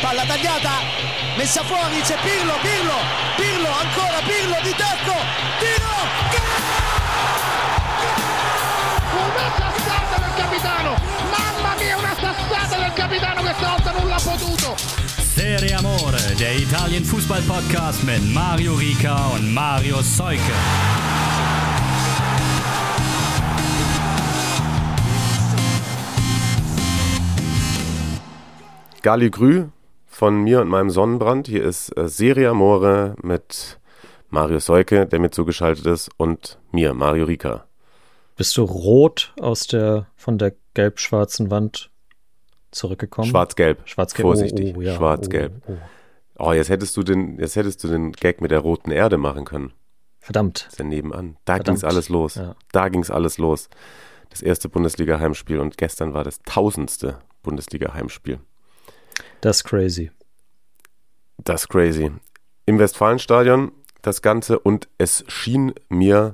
palla tagliata, messa fuori, c'è Pirlo, ancora Pirlo di tacco, tiro, una sassata del capitano, mamma mia, una sassata del capitano, questa volta non l'ha potuto. Serie Amore, der Italien-Fußball-Podcast mit Mario Rica und Mario Seuke. Galli Grü von mir und meinem Sonnenbrand. Hier ist Serie Amore mit Mario Seuke, der mit zugeschaltet ist, und mir, Mario Rica. Bist du rot von der gelb-schwarzen Wand zurückgekommen? Schwarz-gelb. Schwarz-gelb. Vorsichtig. Ja. Schwarz-gelb. Oh, jetzt hättest du den Gag mit der roten Erde machen können. Verdammt. Das ist ja nebenan. Da ging's alles los. Ja. Da ging's alles los. Das erste Bundesliga-Heimspiel und gestern war das 1000. Bundesliga-Heimspiel. Das ist crazy. Das ist crazy. Im Westfalenstadion das Ganze, und es schien mir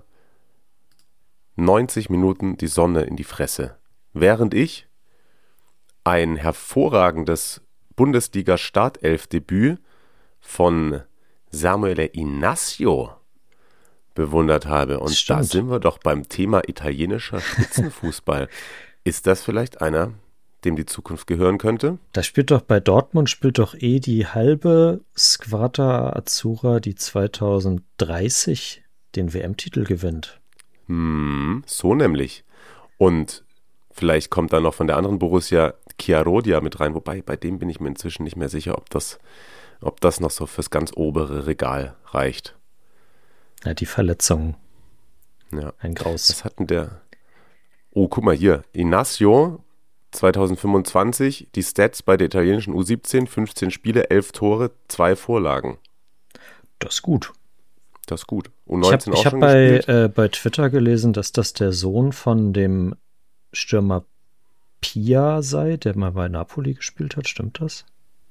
90 Minuten die Sonne in die Fresse. Während ich ein hervorragendes Bundesliga-Startelf-Debüt von Samuele Inacio bewundert habe. Und Stimmt. Da sind wir doch beim Thema italienischer Spitzenfußball. Ist das vielleicht einer, dem die Zukunft gehören könnte? Da spielt doch bei Dortmund die halbe Squadra Azzurra, die 2030 den WM-Titel gewinnt. So nämlich. Und vielleicht kommt dann noch von der anderen Borussia Chiarodia mit rein, wobei bei dem bin ich mir inzwischen nicht mehr sicher, ob das noch so fürs ganz obere Regal reicht. Ja, die Verletzung. Ja. Ein Graus. Was hat denn der? Oh, guck mal hier. Inacio 2025, die Stats bei der italienischen U17, 15 Spiele, 11 Tore, 2 Vorlagen. Das ist gut. Das ist gut. U19 Ich auch habe schon gespielt. bei Twitter gelesen, dass das der Sohn von dem Stürmer Pia sei, der mal bei Napoli gespielt hat. Stimmt das?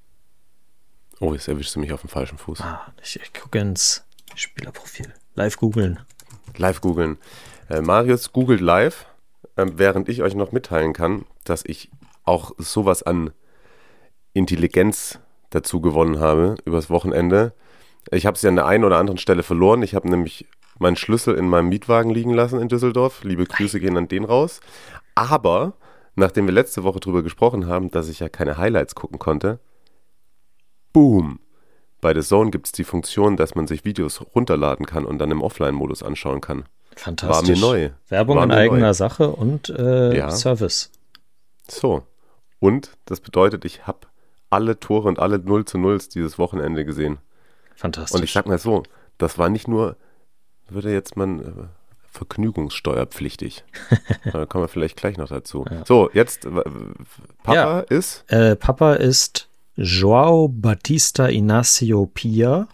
Oh, jetzt erwischst du mich auf dem falschen Fuß. Ich gucke ins Spielerprofil. Live googeln. Live googeln. Marius googelt live, während ich euch noch mitteilen kann, dass ich auch sowas an Intelligenz dazu gewonnen habe übers Wochenende. Ich habe es ja an der einen oder anderen Stelle verloren. Ich habe nämlich meinen Schlüssel in meinem Mietwagen liegen lassen in Düsseldorf. Liebe Grüße gehen an den raus. Aber nachdem wir letzte Woche drüber gesprochen haben, dass ich ja keine Highlights gucken konnte, boom! Bei The Zone gibt es die Funktion, dass man sich Videos runterladen kann und dann im Offline-Modus anschauen kann. Fantastisch. War mir neu. Werbung in eigener Sache und Ja. Service. So. Und das bedeutet, ich habe alle Tore und alle 0:0 dieses Wochenende gesehen. Fantastisch. Und ich sag mal so, das war nicht nur, würde jetzt man vergnügungssteuerpflichtig. Da kommen wir vielleicht gleich noch dazu. Ja. So, jetzt Papa ist Papa ist João Batista Inácio Pia.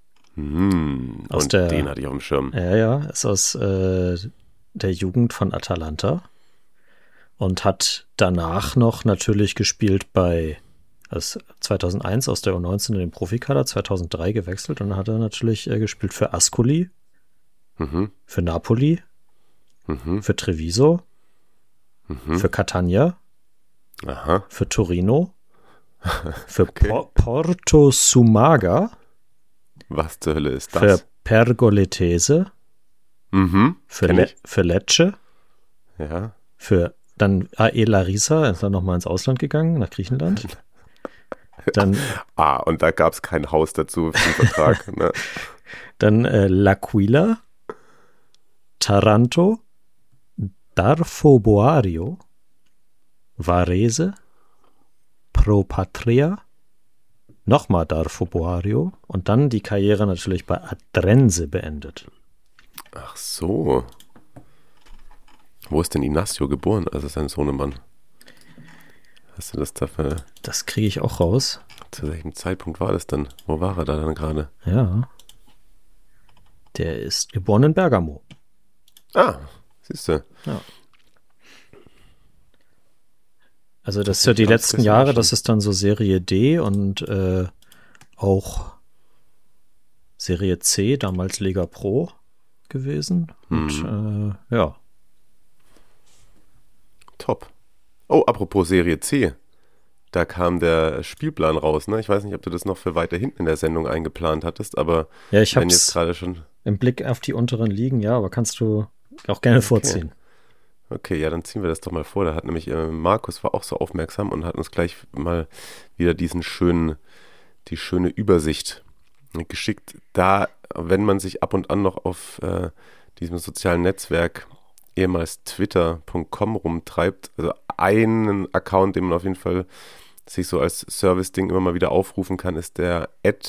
Aus und der- den hatte ich auf dem Schirm. Ist aus der Jugend von Atalanta und hat danach noch natürlich gespielt bei 2001 aus der U19 in den Profikader, 2003 gewechselt, und dann hat er natürlich gespielt für Ascoli, für Napoli, für Treviso, für Catania, Aha. für Torino, für Porto Sumaga, Was zur Hölle ist für das? Pergoletese, für, kenn ich. für Lecce, Ja. für dann AE Larissa, ist dann nochmal ins Ausland gegangen, nach Griechenland. Dann, Und da gab es kein Haus dazu für den Vertrag. Ne? dann L'Aquila, Taranto, Darfo Boario, Varese, Pro Patria, nochmal Darfo Boario und dann die Karriere natürlich bei Adrense beendet. Ach so. Wo ist denn Inacio geboren? Also sein Sohnemann. Hast du das dafür? Das kriege ich auch raus. Zu welchem Zeitpunkt war das dann? Wo war er da dann gerade? Ja. Der ist geboren in Bergamo. Siehst du. Ja. Also das ist ja die ganz letzten bisschen Jahre, schon. das ist dann so Serie D und auch Serie C, damals Lega Pro gewesen. Und ja. Top. Oh, apropos Serie C. da kam der Spielplan raus, ne? Ich weiß nicht, ob du das noch für weiter hinten in der Sendung eingeplant hattest, aber ja, ich habe jetzt gerade schon im Blick auf die unteren Ligen, ja, aber kannst du auch gerne vorziehen. Okay, ja, dann ziehen wir das doch mal vor. Da hat nämlich Markus war auch so aufmerksam und hat uns gleich mal wieder die schöne Übersicht geschickt. Da, wenn man sich ab und an noch auf diesem sozialen Netzwerk ehemals twitter.com rumtreibt, also einen Account, den man auf jeden Fall sich so als Service-Ding immer mal wieder aufrufen kann, ist der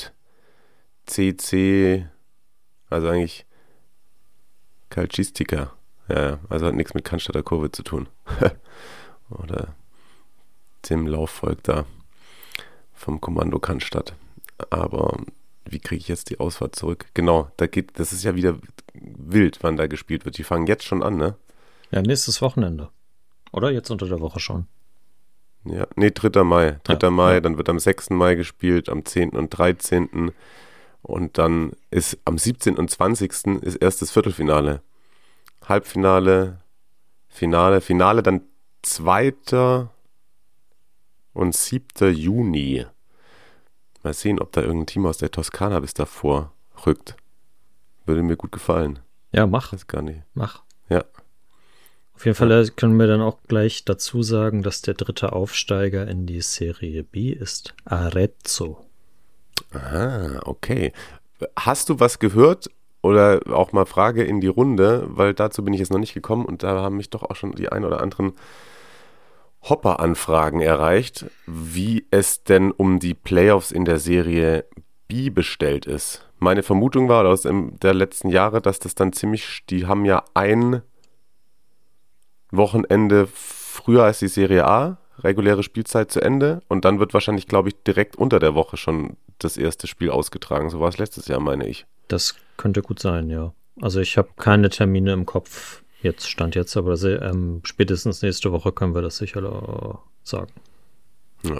@cc, also eigentlich Calcistica. Ja, also hat nichts mit Cannstatter Kurve zu tun. Oder dem Laufvolk da vom Kommando Cannstatt. Aber wie kriege ich jetzt die Ausfahrt zurück? Genau, das ist ja wieder wild, wann da gespielt wird. Die fangen jetzt schon an, ne? Ja, nächstes Wochenende. Oder jetzt unter der Woche schon. Ja, nee, 3. Mai. 3. Mai, dann wird am 6. Mai gespielt, am 10. und 13. Und dann ist am 17. und 20. ist erst das Viertelfinale. Halbfinale, Finale, dann 2. und 7. Juni. Mal sehen, ob da irgendein Team aus der Toskana bis davor rückt. Würde mir gut gefallen. Ja, mach. Weiß gar nicht. Mach. Ja. Auf jeden Fall können wir dann auch gleich dazu sagen, dass der 3. Aufsteiger in die Serie B ist Arezzo. Ah, okay. Hast du was gehört? Oder auch mal Frage in die Runde, weil dazu bin ich jetzt noch nicht gekommen und da haben mich doch auch schon die ein oder anderen Hopper-Anfragen erreicht, wie es denn um die Playoffs in der Serie B bestellt ist. Meine Vermutung war aus der letzten Jahre, dass das dann die haben ja ein Wochenende früher als die Serie A, reguläre Spielzeit zu Ende und dann wird wahrscheinlich, glaube ich, direkt unter der Woche schon das erste Spiel ausgetragen. So war es letztes Jahr, meine ich. Das könnte gut sein, ja. Also ich habe keine Termine im Kopf, Stand jetzt, aber spätestens nächste Woche können wir das sicher sagen. Ja.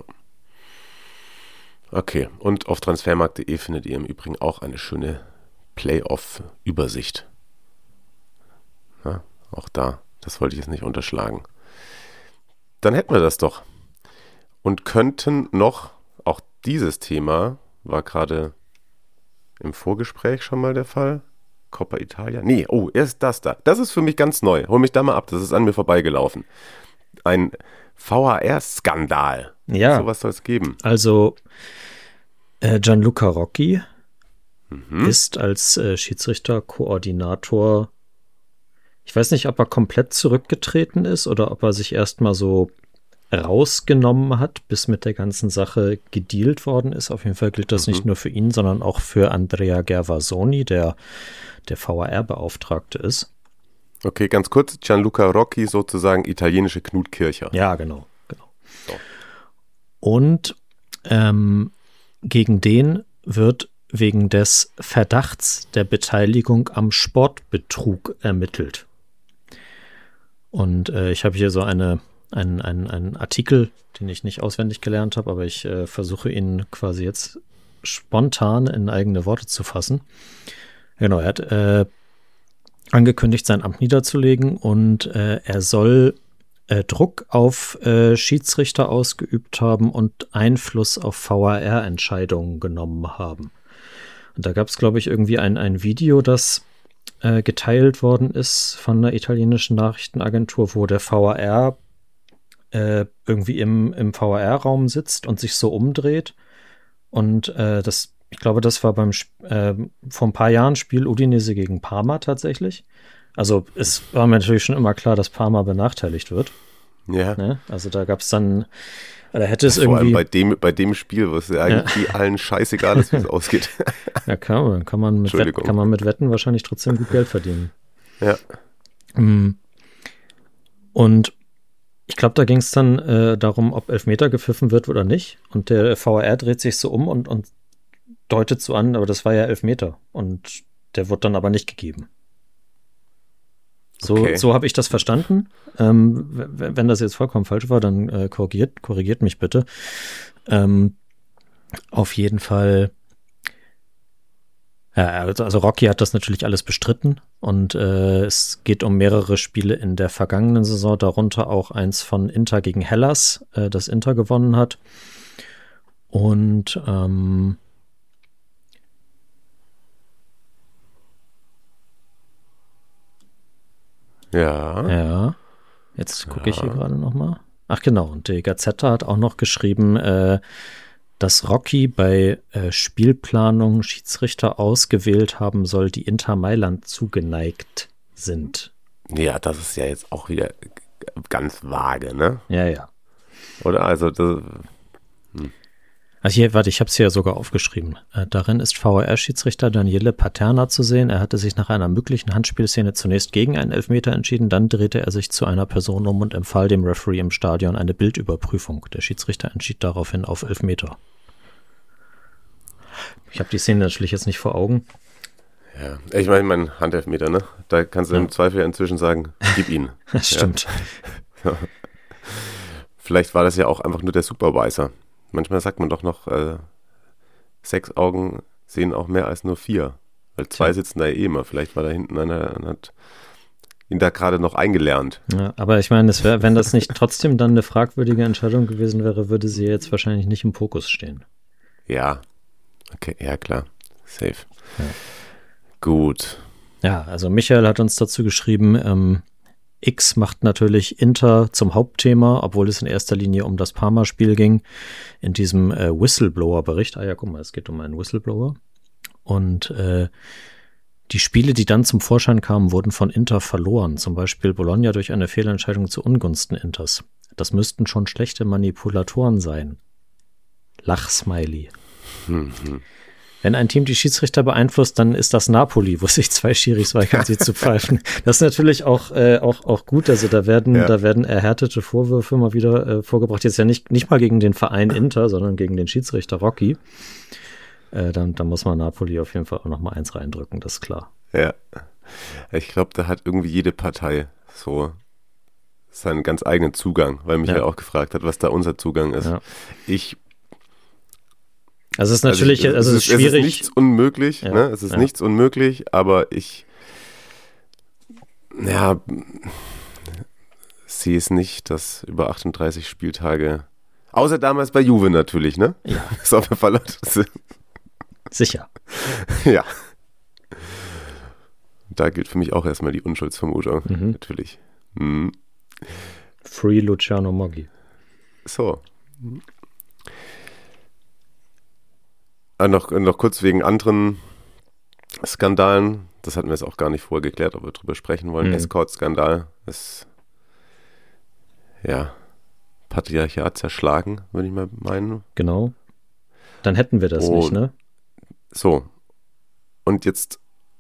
Okay, und auf transfermarkt.de findet ihr im Übrigen auch eine schöne Playoff-Übersicht. Ja, auch da, das wollte ich jetzt nicht unterschlagen. Dann hätten wir das doch. Und könnten noch, auch dieses Thema war gerade im Vorgespräch schon mal der Fall. Coppa Italia. Nee, erst das da. Das ist für mich ganz neu. Hol mich da mal ab, das ist an mir vorbeigelaufen. Ein VAR-Skandal. Ja. Sowas soll es geben. Also Gianluca Rocchi ist als Schiedsrichterkoordinator, ich weiß nicht, ob er komplett zurückgetreten ist oder ob er sich erstmal so rausgenommen hat, bis mit der ganzen Sache gedealt worden ist. Auf jeden Fall gilt das nicht nur für ihn, sondern auch für Andrea Gervasoni, der VAR-Beauftragte ist. Okay, ganz kurz, Gianluca Rocchi sozusagen italienische Knut Kircher. Ja, genau. So. Und gegen den wird wegen des Verdachts der Beteiligung am Sportbetrug ermittelt. Und ich habe hier so einen Artikel, den ich nicht auswendig gelernt habe, aber ich versuche ihn quasi jetzt spontan in eigene Worte zu fassen. Genau, er hat angekündigt, sein Amt niederzulegen und er soll Druck auf Schiedsrichter ausgeübt haben und Einfluss auf VAR-Entscheidungen genommen haben. Und da gab es, glaube ich, irgendwie ein Video, das geteilt worden ist von einer italienischen Nachrichtenagentur, wo der VAR irgendwie im VAR-Raum sitzt und sich so umdreht. Und ich glaube, das war vor ein paar Jahren Spiel Udinese gegen Parma tatsächlich. Also es war mir natürlich schon immer klar, dass Parma benachteiligt wird. Ja. Ne? Also da gab es dann, da hätte es vor irgendwie... allem bei dem Spiel, wo es ja eigentlich allen scheißegal ist, wie es ausgeht. Ja, kann man mit Wetten wahrscheinlich trotzdem gut Geld verdienen. Ja. Und ich glaube, da ging es dann darum, ob Elfmeter gepfiffen wird oder nicht. Und der VAR dreht sich so um und deutet so an, aber das war ja Elfmeter. Und der wird dann aber nicht gegeben. So habe ich das verstanden. Wenn das jetzt vollkommen falsch war, dann korrigiert mich bitte. Auf jeden Fall Ja, also Rocky hat das natürlich alles bestritten und es geht um mehrere Spiele in der vergangenen Saison, darunter auch eins von Inter gegen Hellas, das Inter gewonnen hat. Und ja, jetzt gucke ich hier gerade nochmal. Ach genau, und die Gazzetta hat auch noch geschrieben, dass Rocky bei Spielplanung Schiedsrichter ausgewählt haben soll, die Inter Mailand zugeneigt sind. Ja, das ist ja jetzt auch wieder ganz vage, ne? Ja. Oder? Also, Also hier, warte, ich habe es hier sogar aufgeschrieben. Darin ist VAR-Schiedsrichter Daniele Paterna zu sehen. Er hatte sich nach einer möglichen Handspielszene zunächst gegen einen Elfmeter entschieden, dann drehte er sich zu einer Person um und empfahl dem Referee im Stadion eine Bildüberprüfung. Der Schiedsrichter entschied daraufhin auf Elfmeter. Ich habe die Szene natürlich jetzt nicht vor Augen. ja, ich meine, mein Handelfmeter, ne? Da kannst du im Zweifel inzwischen sagen, gib ihn. Das stimmt. Ja. Vielleicht war das ja auch einfach nur der Supervisor. Manchmal sagt man doch noch, 6 Augen sehen auch mehr als nur 4. Weil 2 sitzen da immer. Vielleicht war da hinten einer und hat ihn da gerade noch eingelernt. Ja, aber ich meine, wenn das nicht trotzdem dann eine fragwürdige Entscheidung gewesen wäre, würde sie jetzt wahrscheinlich nicht im Fokus stehen. Ja, okay, ja klar. Safe. Ja. Gut. Ja, also Michael hat uns dazu geschrieben, X macht natürlich Inter zum Hauptthema, obwohl es in erster Linie um das Parma-Spiel ging. In diesem Whistleblower-Bericht, ja, guck mal, es geht um einen Whistleblower. Und die Spiele, die dann zum Vorschein kamen, wurden von Inter verloren. Zum Beispiel Bologna durch eine Fehlentscheidung zu Ungunsten Inters. Das müssten schon schlechte Manipulatoren sein. Lachsmiley. Wenn ein Team die Schiedsrichter beeinflusst, dann ist das Napoli, wo sich 2 Schiris weigern, sie zu pfeifen. Das ist natürlich auch gut. Also da werden erhärtete Vorwürfe mal wieder vorgebracht. Jetzt ja nicht mal gegen den Verein Inter, sondern gegen den Schiedsrichter Rocky. Dann muss man Napoli auf jeden Fall auch noch mal 1 reindrücken, das ist klar. Ja, ich glaube, da hat irgendwie jede Partei so seinen ganz eigenen Zugang, weil Michael auch gefragt hat, was da unser Zugang ist. Ja. Also es ist natürlich, es ist schwierig. Es ist nichts unmöglich, ne? Es ist nichts unmöglich, aber ich sehe es nicht, dass über 38 Spieltage, außer damals bei Juve natürlich, ne? Ja. Ist auf jeden Fall sicher. Ja. Da gilt für mich auch erstmal die Unschuldsvermutung, natürlich. Free Luciano Moggi. So. Noch kurz wegen anderen Skandalen. Das hatten wir jetzt auch gar nicht vorher geklärt, ob wir drüber sprechen wollen. Escort-Skandal ist Patriarchat zerschlagen, würde ich mal meinen. Genau. Dann hätten wir das nicht, ne? So. Und jetzt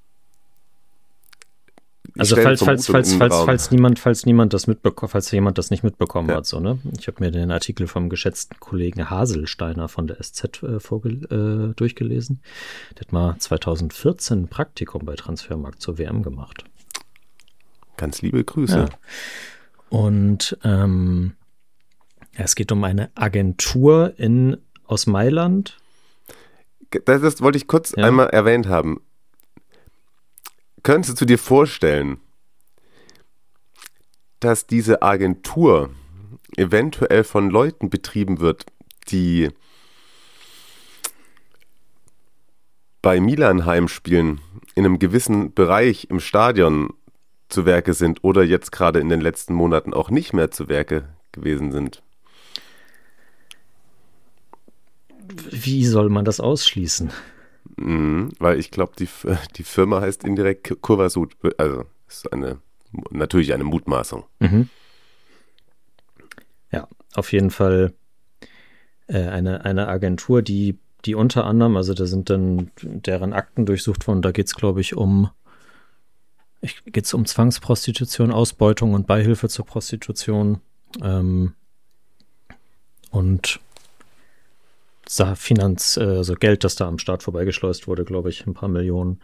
also falls jemand das nicht mitbekommen hat, so, ne? Ich habe mir den Artikel vom geschätzten Kollegen Haselsteiner von der SZ durchgelesen. Der hat mal 2014 ein Praktikum bei Transfermarkt zur WM gemacht. Ganz liebe Grüße. Ja. Und es geht um eine Agentur aus Mailand. Das wollte ich kurz einmal erwähnt haben. Könntest du dir vorstellen, dass diese Agentur eventuell von Leuten betrieben wird, die bei Milan Heimspielen in einem gewissen Bereich im Stadion zu Werke sind oder jetzt gerade in den letzten Monaten auch nicht mehr zu Werke gewesen sind? Wie soll man das ausschließen? Weil ich glaube, die Firma heißt indirekt Curva Sud. Also ist natürlich eine Mutmaßung. Ja, auf jeden Fall eine Agentur, die unter anderem, also da sind dann deren Akten durchsucht worden, da geht es, glaube ich, um Zwangsprostitution, Ausbeutung und Beihilfe zur Prostitution und also Geld, das da am Staat vorbeigeschleust wurde, glaube ich, ein paar Millionen.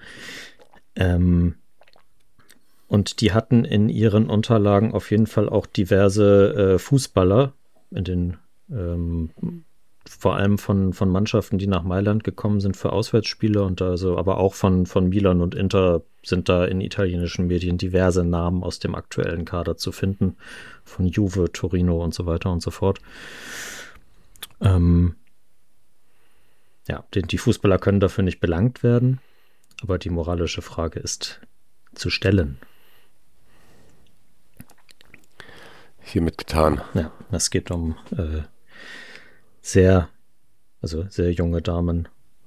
Und die hatten in ihren Unterlagen auf jeden Fall auch diverse Fußballer in den vor allem von Mannschaften, die nach Mailand gekommen sind für Auswärtsspiele und also aber auch von Milan und Inter sind da in italienischen Medien diverse Namen aus dem aktuellen Kader zu finden, von Juve, Torino und so weiter und so fort. Die Fußballer können dafür nicht belangt werden, aber die moralische Frage ist zu stellen. Hiermit getan. Ja, es geht um sehr junge Damen.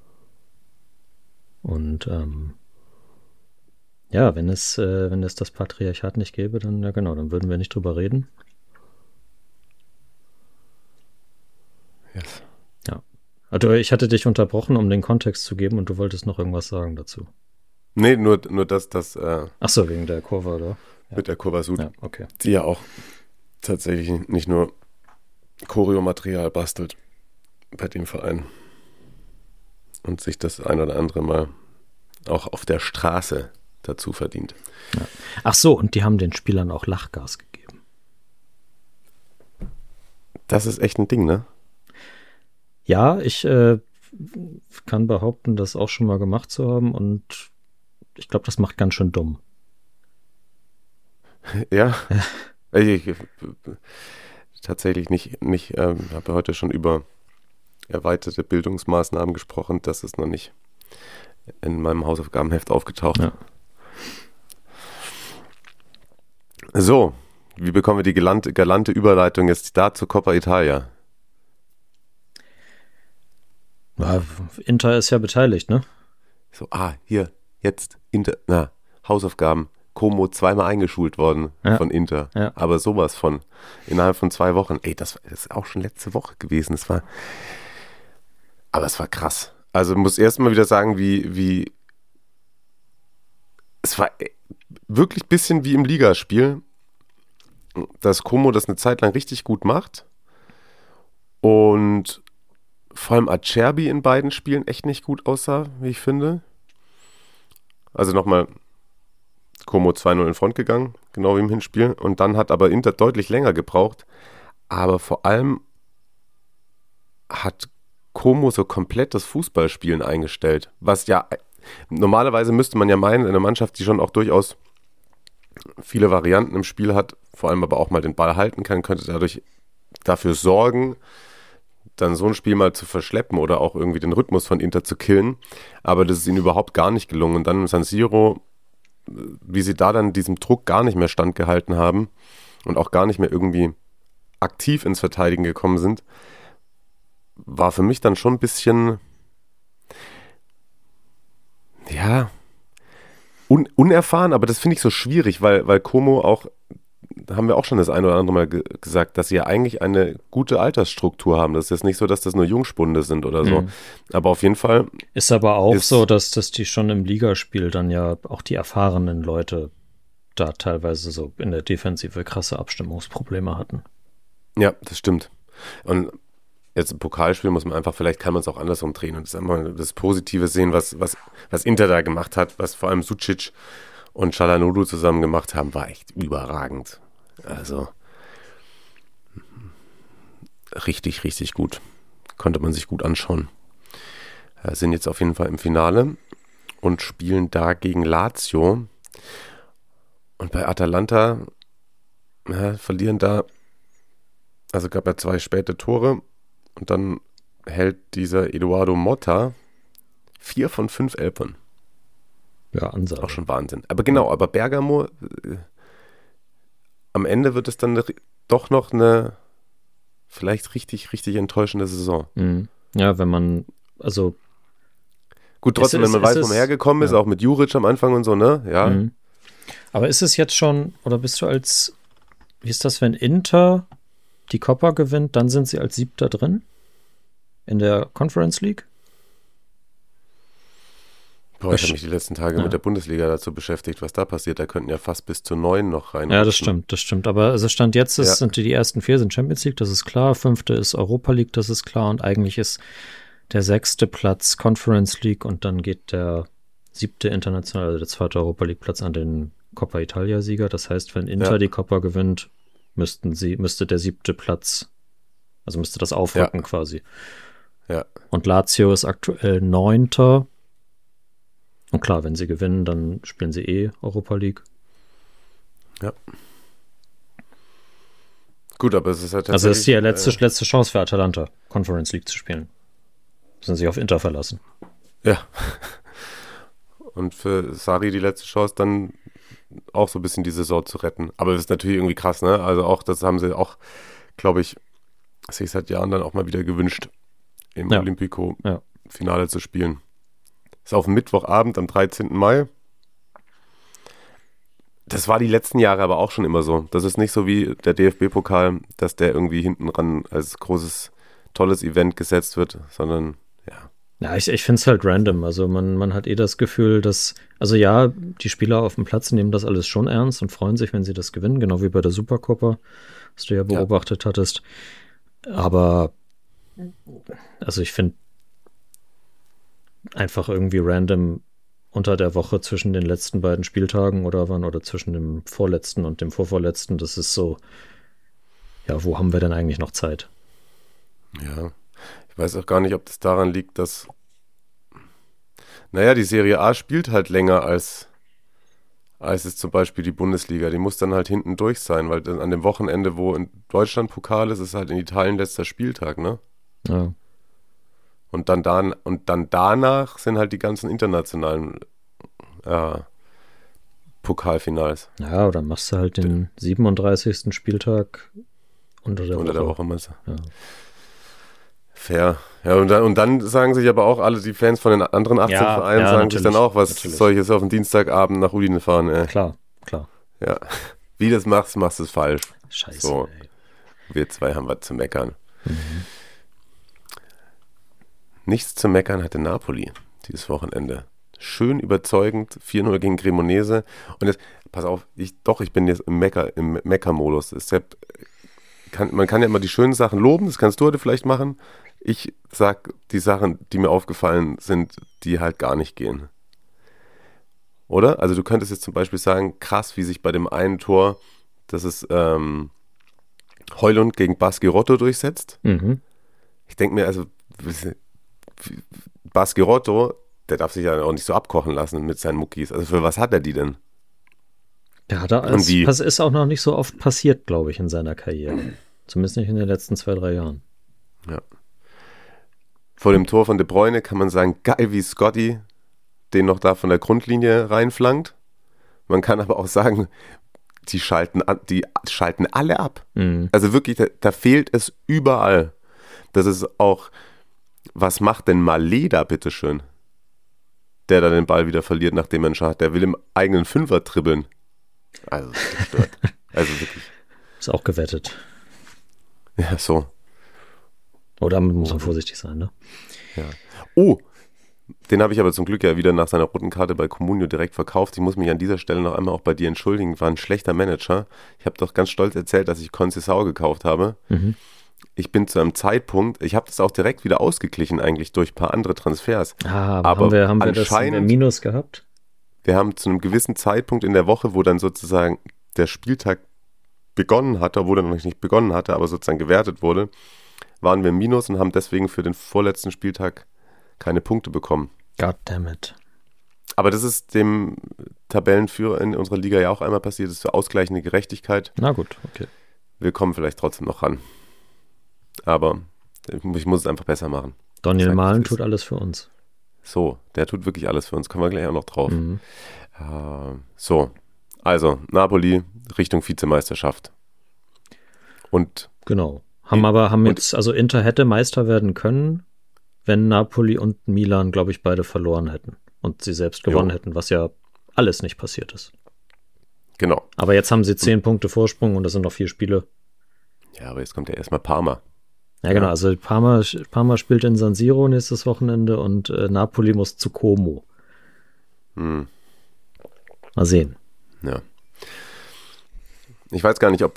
Und wenn es das Patriarchat nicht gäbe, dann dann würden wir nicht drüber reden. Yes. Ja. Also ich hatte dich unterbrochen, um den Kontext zu geben und du wolltest noch irgendwas sagen dazu. Nee, nur dass das Ach so, wegen der Kurve, oder? Ja. Mit der Kurva Sud, ja, okay. die ja auch tatsächlich nicht nur Choreomaterial bastelt bei dem Verein und sich das ein oder andere Mal auch auf der Straße dazu verdient. Ja. Ach so, und die haben den Spielern auch Lachgas gegeben. Das ist echt ein Ding, ne? Ja, ich kann behaupten, das auch schon mal gemacht zu haben und ich glaube, das macht ganz schön dumm. Ja. Ich tatsächlich nicht habe heute schon über erweiterte Bildungsmaßnahmen gesprochen. Das ist noch nicht in meinem Hausaufgabenheft aufgetaucht. Ja. So, wie bekommen wir die galante Überleitung jetzt da zur Coppa Italia? Ja, Inter ist ja beteiligt, ne? So, hier, jetzt, Inter, Hausaufgaben. Como zweimal eingeschult worden von Inter. Ja. Aber sowas von innerhalb von 2 Wochen. Ey, das ist auch schon letzte Woche gewesen. Aber es war krass. Also muss erst mal wieder sagen, wie es war wirklich ein bisschen wie im Ligaspiel, dass Como das eine Zeit lang richtig gut macht und vor allem Acerbi in beiden Spielen echt nicht gut aussah, wie ich finde. Also nochmal Como 2-0 in Front gegangen, genau wie im Hinspiel. Und dann hat aber Inter deutlich länger gebraucht. Aber vor allem hat Como so komplett das Fußballspielen eingestellt. Was ja, normalerweise müsste man ja meinen, in einer Mannschaft, die schon auch durchaus viele Varianten im Spiel hat, vor allem aber auch mal den Ball halten kann, könnte dadurch dafür sorgen, dann so ein Spiel mal zu verschleppen oder auch irgendwie den Rhythmus von Inter zu killen. Aber das ist ihnen überhaupt gar nicht gelungen. Und dann im San Siro, wie sie da dann diesem Druck gar nicht mehr standgehalten haben und auch gar nicht mehr irgendwie aktiv ins Verteidigen gekommen sind, war für mich dann schon ein bisschen, ja, unerfahren, aber das finde ich so schwierig, weil Como auch, da haben wir auch schon das ein oder andere Mal gesagt, dass sie ja eigentlich eine gute Altersstruktur haben. Das ist jetzt nicht so, dass das nur Jungspunde sind oder so. Aber auf jeden Fall ist aber auch so, dass die schon im Ligaspiel dann ja auch die erfahrenen Leute da teilweise so in der Defensive krasse Abstimmungsprobleme hatten. Ja, das stimmt. Und jetzt im Pokalspiel muss man einfach, vielleicht kann man es auch andersrum drehen und das Positive sehen, was Inter da gemacht hat, was vor allem Sucic und Çalhanoğlu zusammen gemacht haben, war echt überragend. Also richtig, richtig gut. Konnte man sich gut anschauen. Sind jetzt auf jeden Fall im Finale und spielen da gegen Lazio. Und bei Atalanta verlieren da, also gab ja 2 späte Tore und dann hält dieser Eduardo Motta 4 von 5 Elfern. Ja, Ansage. Auch schon Wahnsinn. Aber genau, aber Bergamo, am Ende wird es dann doch noch eine vielleicht richtig, richtig enttäuschende Saison. Mhm. Ja, wenn man, also gut, trotzdem, wenn man weiß, wo man hergekommen ist, auch mit Juric am Anfang und so, ne? Ja. Mhm. Aber ist es jetzt schon, oder bist du wie ist das, wenn Inter die Coppa gewinnt, dann sind sie als 7. drin? In der Conference League? Boah, ich habe mich die letzten Tage mit der Bundesliga dazu beschäftigt, was da passiert. Da könnten ja fast bis zu 9 noch rein. Ja, das stimmt. Aber also Stand jetzt sind die ersten 4 sind Champions League, das ist klar. 5. ist Europa League, das ist klar. Und eigentlich ist der 6. Platz Conference League und dann geht der 7. international, also der 2. Europa League Platz an den Coppa Italia Sieger. Das heißt, wenn Inter die Coppa gewinnt, müsste der 7. Platz, also müsste das aufrücken quasi. Ja. Und Lazio ist aktuell 9. Und klar, wenn sie gewinnen, dann spielen sie Europa League. Ja. Gut, aber es ist halt Also es ist die letzte Chance für Atalanta, Conference League zu spielen. Müssen sich auf Inter verlassen. Ja. Und für Sarri die letzte Chance, dann auch so ein bisschen die Saison zu retten. Aber das ist natürlich irgendwie krass, ne? Also auch, das haben sie auch, glaube ich, sich seit Jahren dann auch mal wieder gewünscht, im Olympico-Finale zu spielen. Ist auf Mittwochabend am 13. Mai. Das war die letzten Jahre aber auch schon immer so. Das ist nicht so wie der DFB-Pokal, dass der irgendwie hinten ran als großes, tolles Event gesetzt wird, sondern ja. Ja, ich finde es halt random. Also man hat das Gefühl, dass, also ja, die Spieler auf dem Platz nehmen das alles schon ernst und freuen sich, wenn sie das gewinnen, genau wie bei der Supercoppa, was du ja beobachtet hattest. Aber also ich finde einfach irgendwie random unter der Woche zwischen den letzten beiden Spieltagen oder zwischen dem vorletzten und dem vorvorletzten, das ist so, ja, wo haben wir denn eigentlich noch Zeit? Ja, ich weiß auch gar nicht, ob das daran liegt, dass die Serie A spielt halt länger als es zum Beispiel die Bundesliga. Die muss dann halt hinten durch sein, weil dann an dem Wochenende, wo in Deutschland Pokal ist, ist halt in Italien letzter Spieltag, ne? Ja. Und dann danach sind halt die ganzen internationalen Pokalfinals. Ja, oder machst du halt den 37. Spieltag unter der Woche. Ja. Fair. Ja, und dann sagen sich aber auch alle, die Fans von den anderen 18 Vereinen, sagen sich dann auch, was soll ich jetzt auf den Dienstagabend nach Udine fahren? Klar. Ja. Wie du das machst du es falsch. Scheiße, so. ey. Wir zwei haben was zu meckern. Nichts zu meckern hatte Napoli dieses Wochenende. Schön überzeugend, 4-0 gegen Cremonese. Und jetzt, pass auf, ich bin jetzt im Mecker-Modus. Man kann ja immer die schönen Sachen loben, das kannst du heute vielleicht machen. Ich sag die Sachen, die mir aufgefallen sind, die halt gar nicht gehen. Oder? Also du könntest jetzt zum Beispiel sagen, krass, wie sich bei dem einen Tor, das ist Højlund gegen Baskirotto durchsetzt. Mhm. Ich denke mir, also Baskirotto, der darf sich ja auch nicht so abkochen lassen mit seinen Muckis. Also für was hat er die denn? Das ist auch noch nicht so oft passiert, glaube ich, in seiner Karriere. Zumindest nicht in den letzten 2-3 Jahren. Ja. Vor dem Tor von De Bruyne kann man sagen, geil, wie Scotty den noch da von der Grundlinie reinflankt. Man kann aber auch sagen, die schalten alle ab. Mhm. Also wirklich, da fehlt es überall. Das ist auch, was macht denn Maleda, bitteschön? Der dann den Ball wieder verliert, nachdem er einen Schach. Der will im eigenen Fünfer dribbeln. Also, das ist gestört. Also wirklich. Ist auch gewettet. Ja, so. Oder muss man vorsichtig sein, ne? Ja. Oh, den habe ich aber zum Glück ja wieder nach seiner roten Karte bei Comunio direkt verkauft. Ich muss mich an dieser Stelle noch einmal auch bei dir entschuldigen. War ein schlechter Manager. Ich habe doch ganz stolz erzählt, dass ich Conceição gekauft habe. Mhm. Ich bin zu einem Zeitpunkt, ich habe das auch direkt wieder ausgeglichen eigentlich durch ein paar andere Transfers. Aber haben wir das in der Minus gehabt? Wir haben zu einem gewissen Zeitpunkt in der Woche, wo dann sozusagen der Spieltag begonnen hatte, obwohl er noch nicht begonnen hatte, aber sozusagen gewertet wurde, waren wir im Minus und haben deswegen für den vorletzten Spieltag keine Punkte bekommen. God damn it. Aber das ist dem Tabellenführer in unserer Liga ja auch einmal passiert. Das ist für ausgleichende Gerechtigkeit. Na gut, okay. Wir kommen vielleicht trotzdem noch ran. Aber ich muss es einfach besser machen. Daniel Mahlen tut alles für uns. So, der tut wirklich alles für uns. Kommen wir gleich auch noch drauf. So, also Napoli Richtung Vizemeisterschaft. Und genau. Also Inter hätte Meister werden können, wenn Napoli und Milan, glaube ich, beide verloren hätten und sie selbst gewonnen hätten, was ja alles nicht passiert ist. Genau. Aber jetzt haben sie 10 Punkte Vorsprung und das sind noch 4 Spiele. Ja, aber jetzt kommt ja erstmal Parma. Ja, genau. Also Parma spielt in San Siro nächstes Wochenende und Napoli muss zu Como. Mal sehen. Ja. Ich weiß gar nicht,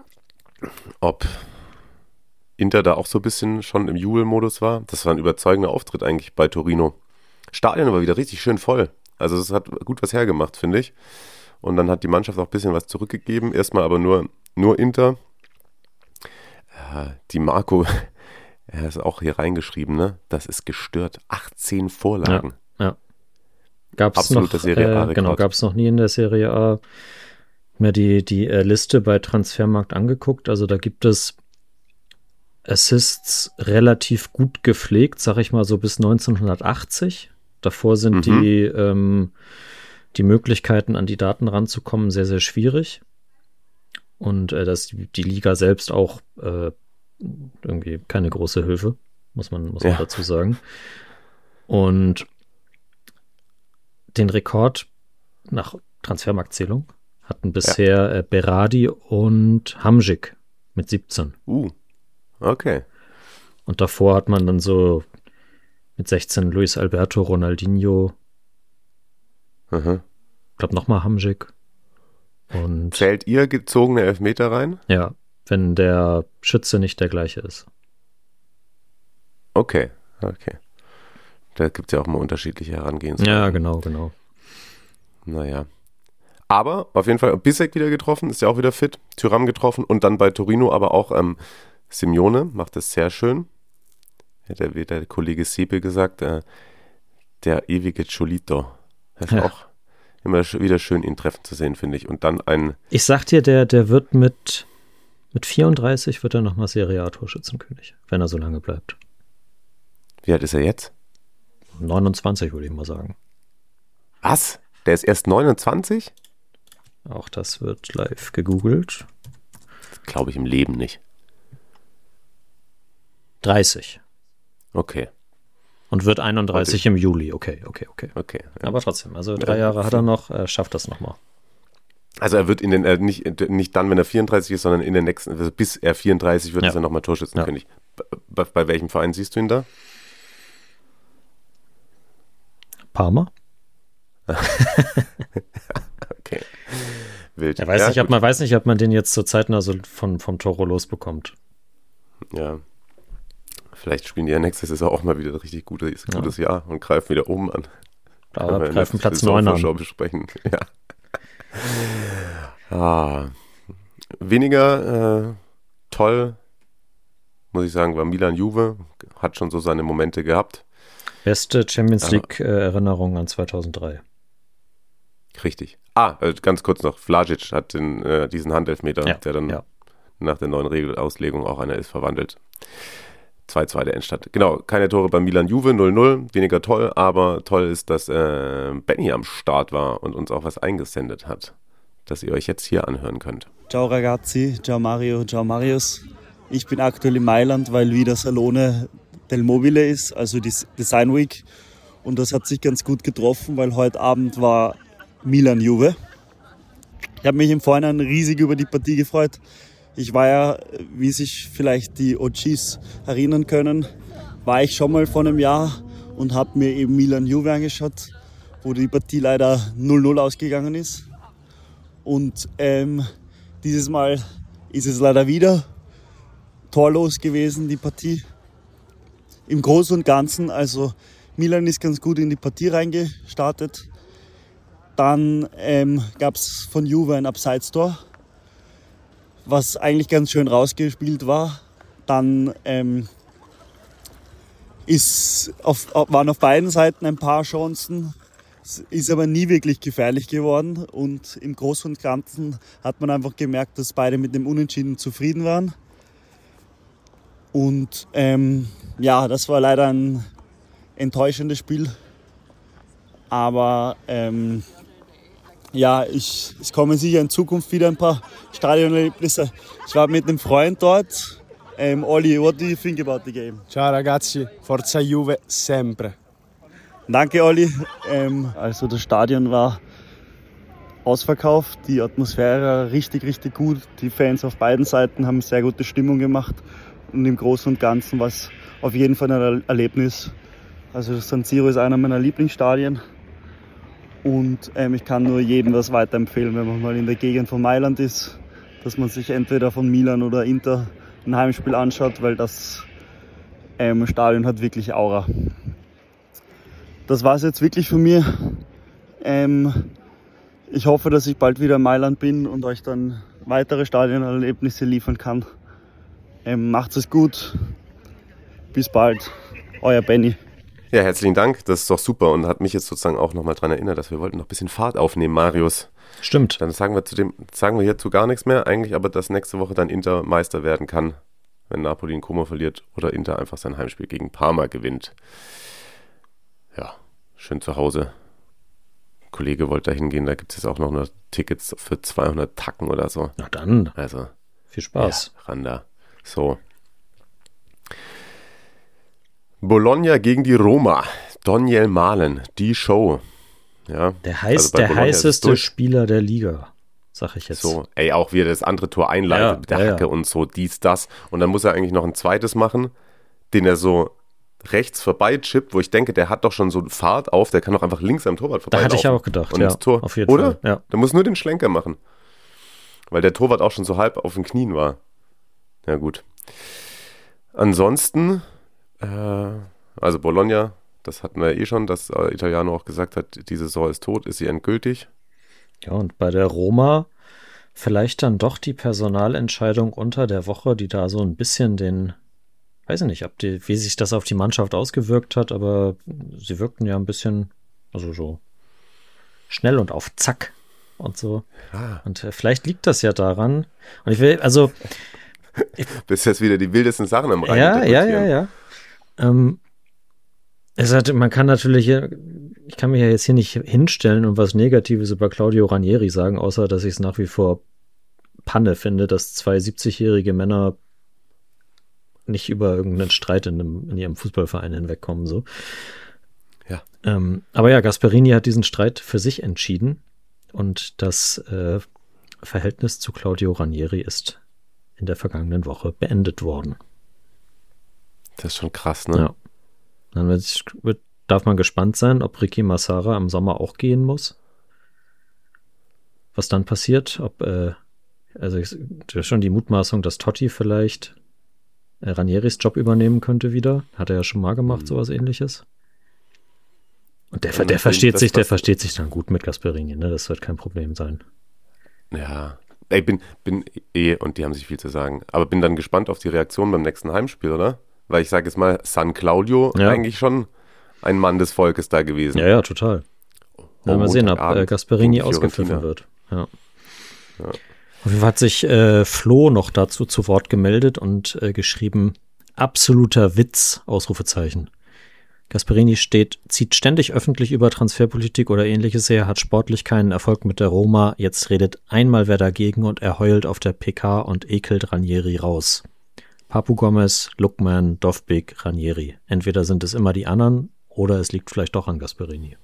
ob Inter da auch so ein bisschen schon im Jubelmodus war. Das war ein überzeugender Auftritt eigentlich bei Torino. Stadion war wieder richtig schön voll. Also es hat gut was hergemacht, finde ich. Und dann hat die Mannschaft auch ein bisschen was zurückgegeben. Erstmal aber nur Inter. Die Marco Er ist auch hier reingeschrieben, ne? Das ist gestört. 18 Vorlagen. Ja. Gab's Absoluter noch, Serie A-Rekord. Genau, gab es noch nie in der Serie A. Mir die Liste bei Transfermarkt angeguckt. Also da gibt es Assists relativ gut gepflegt, sag ich mal so bis 1980. Davor sind die Möglichkeiten, an die Daten ranzukommen, sehr, sehr schwierig. Und dass die Liga selbst auch irgendwie keine große Hilfe, muss man dazu sagen. Und den Rekord nach Transfermarktzählung hatten bisher Berardi und Hamsik mit 17. Okay. Und davor hat man dann so mit 16 Luis Alberto, Ronaldinho, ich glaube nochmal Hamsik. Und Zählt ihr gezogene Elfmeter rein? ja, wenn der Schütze nicht der gleiche ist. Okay. Da gibt es ja auch mal unterschiedliche Herangehensweisen. Ja, genau. Naja. Aber auf jeden Fall Bissek wieder getroffen, ist ja auch wieder fit. Thuram getroffen und dann bei Torino aber auch Simeone macht das sehr schön. Hätte wie der Kollege Sepe gesagt, der ewige Cholito. Das ist auch immer wieder schön, ihn treffen zu sehen, finde ich. Und dann Ich sag dir, der wird mit 34 wird er nochmal Serie A-Torschützenkönig, wenn er so lange bleibt. Wie alt ist er jetzt? 29 würde ich mal sagen. Was? Der ist erst 29? Auch das wird live gegoogelt. Glaube ich im Leben nicht. 30. Okay. Und wird 31 im Juli. Okay. Ja. Aber trotzdem, also 3 Jahre hat er noch, schafft das nochmal. Also er wird in den nicht dann, wenn er 34 ist, sondern in den nächsten, also bis er 34 wird, ist er nochmal Torschützenkönig. Ja. Bei welchem Verein siehst du ihn da? Parma? Okay. Wild. Man weiß nicht, ob man den jetzt zur Zeit so vom Toro losbekommt. Ja. Vielleicht spielen die ja nächstes Jahr auch mal wieder ein richtig gutes Jahr und greifen wieder oben an. Da greifen Platz 9 an. Besprechen. Ja. Weniger toll, muss ich sagen, war Milan-Juve. Hat schon so seine Momente gehabt. Beste Champions League-Erinnerung an 2003. Richtig. Ganz kurz noch. Vlasic hat diesen Handelfmeter, der dann nach der neuen Regelauslegung auch einer ist, verwandelt. 2-2 der Endstand. Genau, keine Tore bei Milan-Juve, 0-0. Weniger toll, aber toll ist, dass Benny am Start war und uns auch was eingesendet hat, das ihr euch jetzt hier anhören könnt. Ciao ragazzi, ciao Mario, ciao Marius. Ich bin aktuell in Mailand, weil wieder Salone del Mobile ist, also die Design Week. Und das hat sich ganz gut getroffen, weil heute Abend war Milan-Juve. Ich habe mich im Vorhinein riesig über die Partie gefreut. Ich war ja, wie sich vielleicht die OGs erinnern können, war ich schon mal vor einem Jahr und habe mir eben Milan-Juve angeschaut, wo die Partie leider 0-0 ausgegangen ist. Und dieses Mal ist es leider wieder torlos gewesen, die Partie. Im Großen und Ganzen, also Milan ist ganz gut in die Partie reingestartet. Dann gab es von Juve ein Abseits-Tor, was eigentlich ganz schön rausgespielt war. Dann waren auf beiden Seiten ein paar Chancen, ist aber nie wirklich gefährlich geworden. Und im Großen und Ganzen hat man einfach gemerkt, dass beide mit dem Unentschieden zufrieden waren. Und das war leider ein enttäuschendes Spiel. Aber es kommen sicher in Zukunft wieder ein paar Stadionerlebnisse. Ich war mit einem Freund dort. Olli, what do you think about the game? Ciao ragazzi, Forza Juve sempre. Danke Olli. Also das Stadion war ausverkauft, die Atmosphäre war richtig, richtig gut. Die Fans auf beiden Seiten haben sehr gute Stimmung gemacht. Und im Großen und Ganzen war es auf jeden Fall ein Erlebnis. Also San Siro ist einer meiner Lieblingsstadien. Und ich kann nur jedem das weiterempfehlen, wenn man mal in der Gegend von Mailand ist, dass man sich entweder von Milan oder Inter ein Heimspiel anschaut, weil das Stadion hat wirklich Aura. Das war es jetzt wirklich von mir. Ich hoffe, dass ich bald wieder in Mailand bin und euch dann weitere Stadionerlebnisse liefern kann. Macht es gut. Bis bald. Euer Benny. Ja, herzlichen Dank. Das ist doch super und hat mich jetzt sozusagen auch nochmal daran erinnert, dass wir wollten noch ein bisschen Fahrt aufnehmen, Marius. Stimmt. Dann sagen wir hierzu gar nichts mehr. Eigentlich aber, dass nächste Woche dann Inter Meister werden kann, wenn Napoli in Como verliert oder Inter einfach sein Heimspiel gegen Parma gewinnt. Ja, schön zu Hause. Ein Kollege wollte da hingehen, da gibt es jetzt auch noch Tickets für 200 Tacken oder so. Na dann. Also, viel Spaß. Ja, Randa. So. Bologna gegen die Roma. Daniel Mahlen, die Show. Ja, der heißeste Spieler der Liga, sag ich jetzt. So, auch wie er das andere Tor einleitet, mit der Hacke und so, dies, das. Und dann muss er eigentlich noch ein zweites machen, den er so rechts vorbei chippt, wo ich denke, der hat doch schon so Fahrt auf, der kann doch einfach links am Torwart vorbeilaufen. Da hatte ich auch gedacht, und ins Tor. Auf jeden Oder? Fall. Ja. Der muss nur den Schlenker machen. Weil der Torwart auch schon so halb auf den Knien war. Ja gut. Ansonsten, also Bologna, das hatten wir schon, dass Italiano auch gesagt hat, die Saison ist tot, ist sie endgültig. Ja, und bei der Roma vielleicht dann doch die Personalentscheidung unter der Woche, die da so ein bisschen weiß ich nicht, wie sich das auf die Mannschaft ausgewirkt hat, aber sie wirkten ja ein bisschen, also so schnell und auf Zack und so. Ja. Und vielleicht liegt das ja daran. Und ich will, also bist jetzt wieder die wildesten Sachen am Rhein. Ja. Man kann natürlich, ich kann mich ja jetzt hier nicht hinstellen und was Negatives über Claudio Ranieri sagen, außer dass ich es nach wie vor Panne finde, dass 2 70-jährige Männer nicht über irgendeinen Streit in ihrem Fußballverein hinwegkommen. So. Ja. Aber ja, Gasperini hat diesen Streit für sich entschieden und das Verhältnis zu Claudio Ranieri ist in der vergangenen Woche beendet worden. Das ist schon krass, ne? Ja. Dann darf man gespannt sein, ob Ricky Massara im Sommer auch gehen muss. Was dann passiert, schon die Mutmaßung, dass Totti vielleicht Ranieris Job übernehmen könnte wieder. Hat er ja schon mal gemacht, sowas Ähnliches. Und der versteht sich dann gut mit Gasperini, ne? Das wird kein Problem sein. Ja, ich bin und die haben sich viel zu sagen, aber bin dann gespannt auf die Reaktion beim nächsten Heimspiel, oder? Weil ich sage jetzt mal, San Claudio eigentlich schon ein Mann des Volkes da gewesen. Ja, total. Mal sehen, ob Gasperini ausgepfiffen wird. Ja. Auf jeden Fall hat sich Flo noch dazu zu Wort gemeldet und geschrieben, absoluter Witz, Ausrufezeichen. Gasperini zieht ständig öffentlich über Transferpolitik oder Ähnliches her, hat sportlich keinen Erfolg mit der Roma, jetzt redet einmal wer dagegen und er heult auf der PK und ekelt Ranieri raus. Papu Gomez, Lookman, Dovbyk, Ranieri. Entweder sind es immer die anderen oder es liegt vielleicht doch an Gasperini.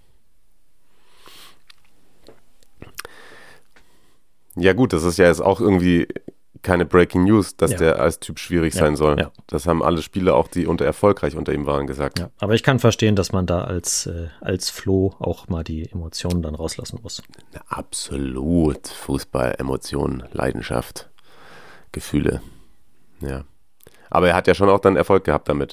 Ja gut, das ist ja jetzt auch irgendwie keine Breaking News, dass der als Typ schwierig sein soll. Ja. Das haben alle Spieler, auch die erfolgreich unter ihm waren, gesagt. Ja, aber ich kann verstehen, dass man da als Flo auch mal die Emotionen dann rauslassen muss. Absolut. Fußball, Emotionen, Leidenschaft, Gefühle. Ja. Aber er hat ja schon auch dann Erfolg gehabt damit.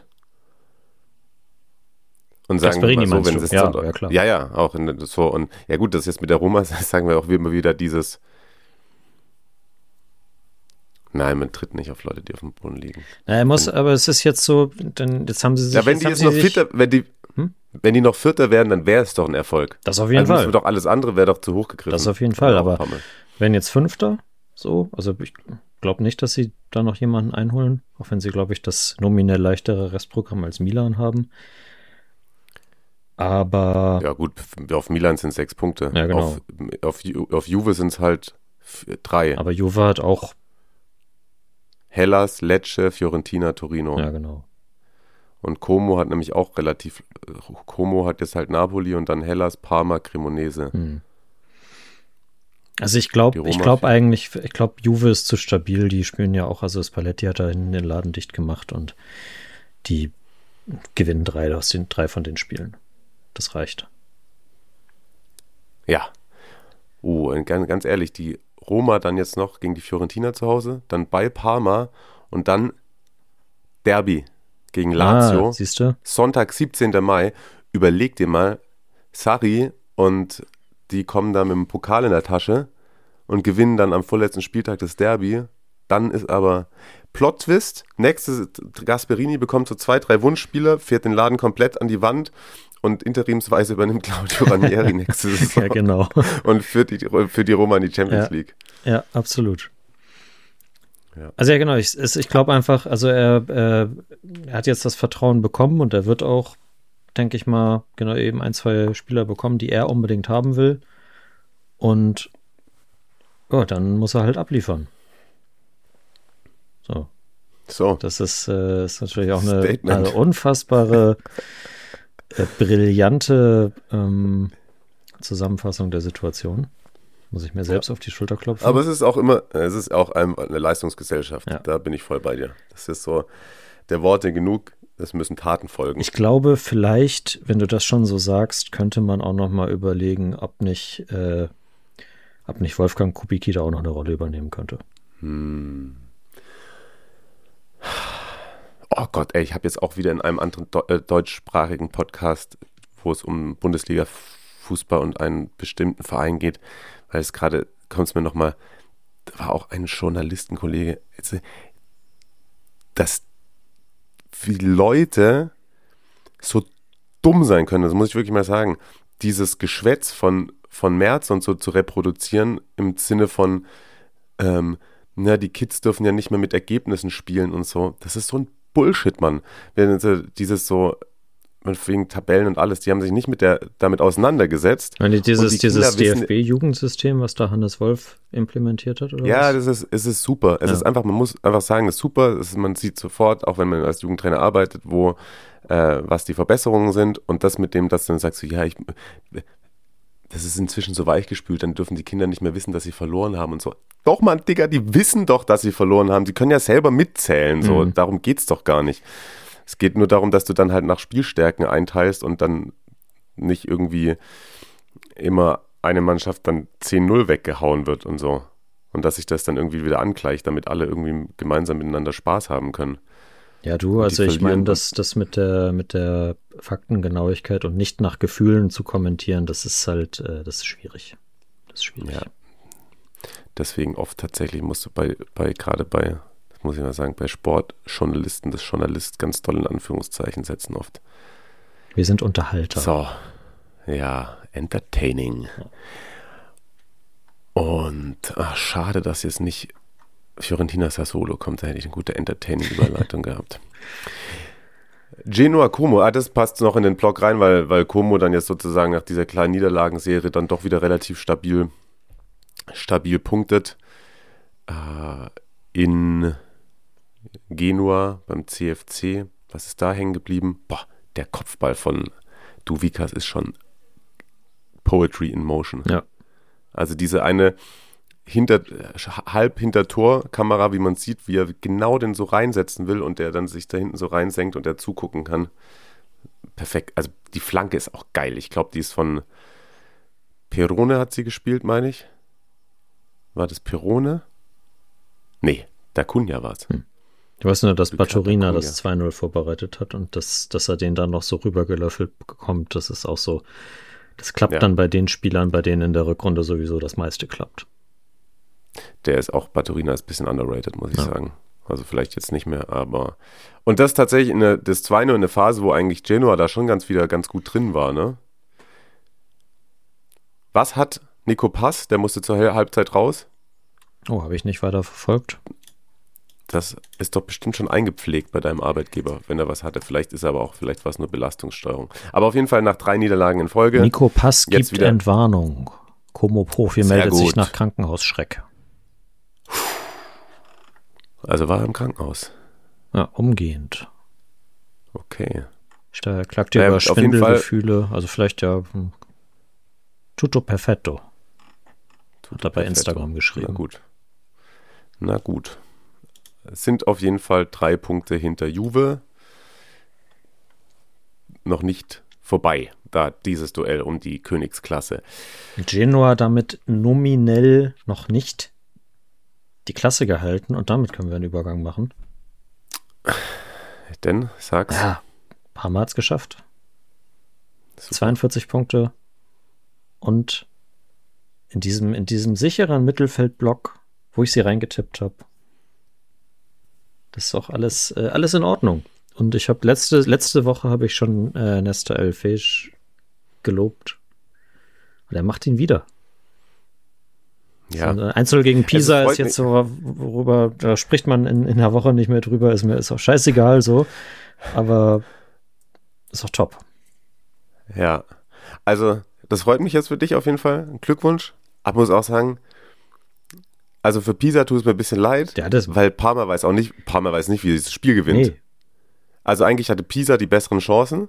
Und sagen wir mal so, wenn es ja, klar. Ja, auch so. Und ja gut, das jetzt mit der Roma, sagen wir auch immer wieder dieses. Nein, man tritt nicht auf Leute, die auf dem Boden liegen. Na, er muss, aber es ist jetzt so, denn jetzt haben sie sich. Ja, wenn die noch Vierter werden, dann wäre es doch ein Erfolg. Das auf jeden Fall. Doch alles andere wäre doch zu hoch gegriffen. Das auf jeden Fall, aber wenn jetzt Fünfter, so, also ich glaube nicht, dass sie da noch jemanden einholen, auch wenn sie, glaube ich, das nominell leichtere Restprogramm als Milan haben. Aber. Ja, gut, auf Milan sind es 6 Punkte. Ja, genau. Auf Juve sind es halt 3. Aber Juve hat auch Hellas, Lecce, Fiorentina, Torino. Ja, genau. Und Como hat nämlich auch Como hat jetzt halt Napoli und dann Hellas, Parma, Cremonese. Also ich glaube Juve ist zu stabil, die spielen ja auch, also Spalletti hat da hinten den Laden dicht gemacht und die gewinnen 3 von den Spielen. Das reicht. Ja. Und ganz ehrlich, die Roma dann jetzt noch gegen die Fiorentina zu Hause, dann bei Parma und dann Derby gegen Lazio. Siehst du? Sonntag, 17. Mai. Überleg dir mal, Sarri und die kommen da mit dem Pokal in der Tasche und gewinnen dann am vorletzten Spieltag das Derby. Dann ist aber Plot-Twist, Gasperini bekommt so 2, 3 Wunschspieler, fährt den Laden komplett an die Wand und interimsweise übernimmt Claudio Ranieri nächste Saison. Ja, genau. Und führt die Roma in die Champions League. Ja, absolut. Ja. Also ja, genau, ich glaube einfach, also er hat jetzt das Vertrauen bekommen und er wird auch, denke ich mal, genau eben 1, 2 Spieler bekommen, die er unbedingt haben will. Und dann muss er halt abliefern. So. Das ist natürlich auch eine unfassbare, brillante Zusammenfassung der Situation. Muss ich mir selbst auf die Schulter klopfen. Aber es ist auch eine Leistungsgesellschaft. Ja. Da bin ich voll bei dir. Das ist so, der Worte genug, es müssen Taten folgen. Ich glaube, vielleicht, wenn du das schon so sagst, könnte man auch noch mal überlegen, ob nicht Wolfgang Kubicki da auch noch eine Rolle übernehmen könnte. Oh Gott, ich habe jetzt auch wieder in einem anderen deutschsprachigen Podcast, wo es um Bundesliga-Fußball und einen bestimmten Verein geht, weil es gerade, kommt es mir nochmal, da war auch ein Journalistenkollege, dass wie Leute so dumm sein können, das muss ich wirklich mal sagen, dieses Geschwätz von Merz und so zu reproduzieren im Sinne von die Kids dürfen ja nicht mehr mit Ergebnissen spielen und so, das ist so ein Bullshit, Mann. Dieses so, wegen Tabellen und alles, die haben sich nicht damit auseinandergesetzt. Dieses DFB-Jugendsystem, was da Hannes Wolf implementiert hat, oder ja, was? Es ist super. Es ist einfach, man muss einfach sagen, es ist super. Man sieht sofort, auch wenn man als Jugendtrainer arbeitet, was die Verbesserungen sind und das mit dem, dass du dann sagst, das ist inzwischen so weichgespült, dann dürfen die Kinder nicht mehr wissen, dass sie verloren haben und so. Doch, Mann, Digga, die wissen doch, dass sie verloren haben. Die können ja selber mitzählen, so. Darum geht's doch gar nicht. Es geht nur darum, dass du dann halt nach Spielstärken einteilst und dann nicht irgendwie immer eine Mannschaft dann 10-0 weggehauen wird und so. Und dass sich das dann irgendwie wieder angleicht, damit alle irgendwie gemeinsam miteinander Spaß haben können. Ja, also ich meine, das mit der Faktengenauigkeit und nicht nach Gefühlen zu kommentieren, das ist halt, das ist schwierig. Ja. Deswegen oft tatsächlich musst du gerade bei muss ich mal sagen, bei Sportjournalisten das Journalist ganz toll in Anführungszeichen setzen oft. Wir sind Unterhalter. So, ja, entertaining. Ja. Und schade, dass jetzt nicht Fiorentina Sassuolo kommt, da hätte ich eine gute Entertaining-Überleitung gehabt. Genoa Como, das passt noch in den Block rein, weil Como dann jetzt sozusagen nach dieser kleinen Niederlagenserie dann doch wieder relativ stabil punktet. In Genua beim CFC, was ist da hängen geblieben? Der Kopfball von Douvikas ist schon Poetry in Motion. Ja. Also diese eine halb hinter Tor-Kamera, wie man sieht, wie er genau den so reinsetzen will und der dann sich da hinten so reinsenkt und der zugucken kann. Perfekt. Also die Flanke ist auch geil. Ich glaube, die ist von Perone hat sie gespielt, meine ich. War das Perone? Nee, der Cunha war es. Ich weiß nur, dass Baturina das 2-0 vorbereitet hat und dass er den dann noch so rübergelöffelt bekommt. Das ist auch so, das klappt dann bei den Spielern, bei denen in der Rückrunde sowieso das meiste klappt. Baturina ist ein bisschen underrated, muss ich sagen. Also vielleicht jetzt nicht mehr, aber und das tatsächlich das 2-0 in eine Phase, wo eigentlich Genoa da schon ganz gut drin war, ne? Was hat Nico Pass, der musste zur Halbzeit raus? Oh, habe ich nicht weiter verfolgt. Das ist doch bestimmt schon eingepflegt bei deinem Arbeitgeber, wenn er was hatte. Vielleicht war es nur Belastungssteuerung. Aber auf jeden Fall nach 3 Niederlagen in Folge. Nico Pass gibt wieder Entwarnung. Como-Profi meldet sich nach Krankenhausschreck. Also war er im Krankenhaus? Ja, umgehend. Okay. Da klagt ihr über Schwindelgefühle. Also vielleicht tutto perfetto. Hat er bei Instagram geschrieben. Na gut. Es sind auf jeden Fall 3 Punkte hinter Juve. Noch nicht vorbei, da dieses Duell um die Königsklasse. Genoa damit nominell noch nicht die Klasse gehalten und damit können wir einen Übergang machen. Denn, sag's. Ja, haben wir es geschafft. Super. 42 Punkte und in diesem sicheren Mittelfeldblock, wo ich sie reingetippt habe, Das ist auch alles in Ordnung. Und ich habe letzte Woche habe ich schon Nesta El-Feish gelobt. Und er macht ihn wieder. Ja. So, 1-0 gegen Pisa ist jetzt so, worüber, da spricht man in der Woche nicht mehr drüber, ist auch scheißegal so. Aber ist auch top. Ja, also das freut mich jetzt für dich auf jeden Fall. Glückwunsch. Aber muss auch sagen, also für Pisa tut es mir ein bisschen leid, Ja, weil Parma weiß nicht, wie dieses Spiel gewinnt. nee. Also eigentlich hatte Pisa die besseren Chancen.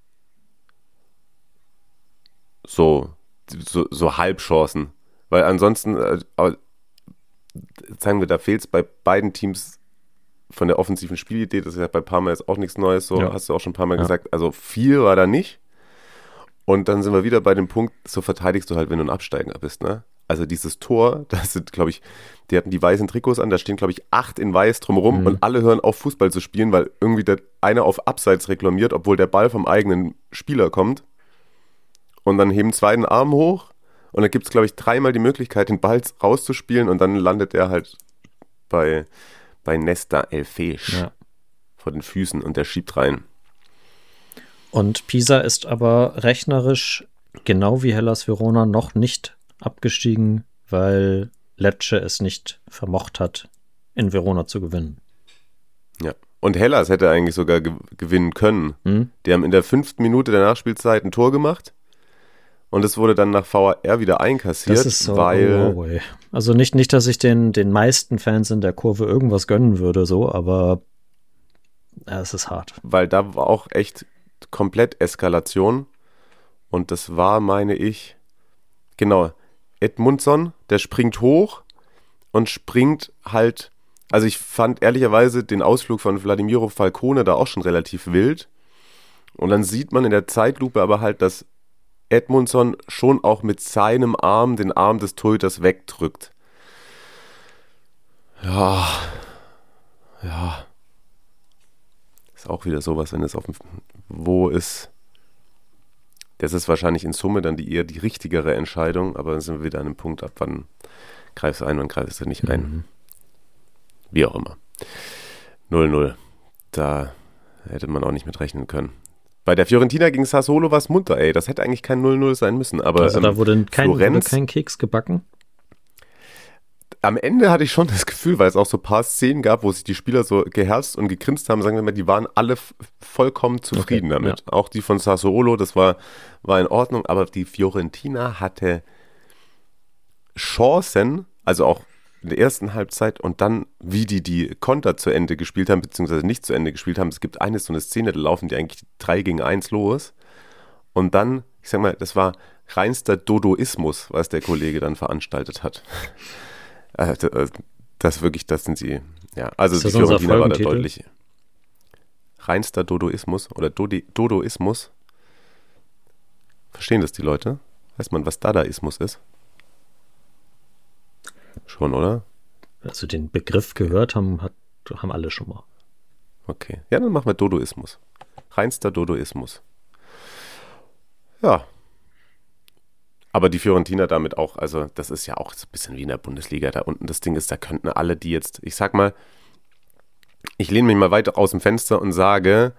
So Halbchancen. Weil ansonsten, sagen wir, da fehlt es bei beiden Teams von der offensiven Spielidee. Das ist ja bei Parma jetzt auch nichts Neues, so Ja. hast du auch schon ein paar Mal gesagt. Also viel war da nicht. Und dann sind wir wieder bei dem Punkt, so verteidigst du halt, wenn du ein Absteiger bist, ne? Also dieses Tor, das sind, glaube ich, die hatten die weißen Trikots an, da stehen, glaube ich, 8 in weiß drumherum und alle hören auf, Fußball zu spielen, weil irgendwie der eine auf Abseits reklamiert, obwohl der Ball vom eigenen Spieler kommt. Und dann heben 2 den Arm hoch und dann gibt es, glaube ich, 3-mal die Möglichkeit, den Ball rauszuspielen und dann landet er halt bei Nesta El-Feish Ja. vor den Füßen und der schiebt rein. Und Pisa ist aber rechnerisch genau wie Hellas Verona noch nicht abgestiegen, weil Lecce es nicht vermocht hat, in Verona zu gewinnen. Ja. Und Hellas hätte eigentlich sogar gewinnen können. Die haben in der 5. Minute der Nachspielzeit ein Tor gemacht und es wurde dann nach VAR wieder einkassiert, Das ist so, weil ey. Also nicht, dass ich den meisten Fans in der Kurve irgendwas gönnen würde, so, aber ja, es ist hart. weil da war auch echt komplett Eskalation und das war, meine ich, genau, Edmundsson, der springt hoch und springt halt, also ich fand ehrlicherweise den Ausflug von Vladimiro Falcone da auch schon relativ wild und dann sieht man in der Zeitlupe aber halt, dass Edmundsson schon auch mit seinem Arm den Arm des Torhüters wegdrückt. Ja. Ist auch wieder sowas, wenn es auf dem, wo ist, das ist wahrscheinlich in Summe dann eher die richtigere Entscheidung, aber dann sind wir wieder an einem Punkt, ab wann greifst du ein, wann greifst du nicht ein. Wie auch immer. 0-0. Da hätte man auch nicht mit rechnen können. Bei der Fiorentina gegen Sassuolo war es munter, ey. Das hätte eigentlich kein 0-0 sein müssen. Aber Also da wurde Florenz, kein Keks gebacken. am Ende hatte ich schon das Gefühl, weil es auch so ein paar Szenen gab, wo sich die Spieler so geherzt und gegrinst haben, sagen wir mal, die waren alle vollkommen zufrieden damit. ja. Auch die von Sassuolo, das war in Ordnung, aber die Fiorentina hatte Chancen, also auch in der ersten Halbzeit und dann, wie die Konter zu Ende gespielt haben, beziehungsweise nicht zu Ende gespielt haben. Es gibt so eine Szene, da laufen die eigentlich 3 gegen 1 los und dann, ich sag mal, das war reinster Dodoismus, was der Kollege dann veranstaltet hat. Das sind sie, ja, also Ist die das unser Fiorentina war da Folgentitel? deutlich. Reinster Dodoismus oder Dodoismus. Verstehen das die Leute? Weiß man, was Dadaismus ist? Schon, oder? Also den Begriff gehört haben alle schon mal. Okay. Ja, dann machen wir Dodoismus. Reinster Dodoismus. Ja. Aber die Fiorentina damit auch, also das ist ja auch so ein bisschen wie in der Bundesliga da unten. Das Ding ist, da könnten alle, die jetzt, ich sag mal, ich lehne mich mal weiter aus dem Fenster und sage,